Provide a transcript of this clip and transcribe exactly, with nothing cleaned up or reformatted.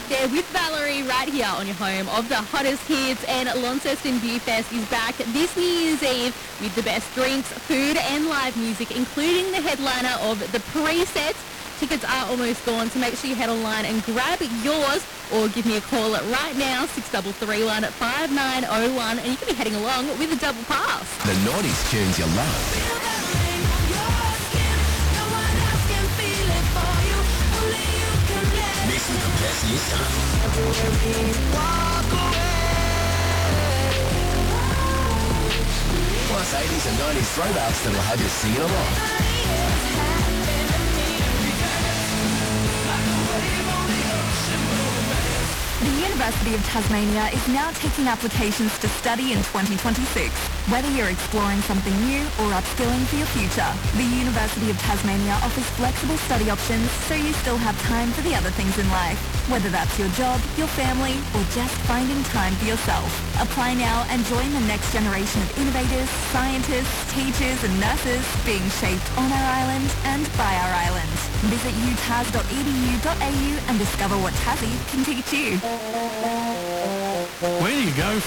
there with Valerie right here on your home of the hottest hits, and Launceston Beer Fest is back this New Year's Eve with the best drinks, food and live music, including the headliner of the Presets. Tickets are almost gone, so make sure you head online and grab yours or give me a call right now, six three three one, five nine zero one, and you can be heading along with a double pass. The nineties tunes you love. This is the best new stuff. Plus eighties and nineties throwbacks that'll have you singing along. The University of Tasmania is now taking applications to study in twenty twenty-six. Whether you're exploring something new or upskilling for your future, the University of Tasmania offers flexible study options so you still have time for the other things in life. Whether that's your job, your family, or just finding time for yourself. Apply now and join the next generation of innovators, scientists, teachers and nurses being shaped on our island and by our island. Visit u tas dot e d u dot a u and discover what Tassie can teach you. Where do you go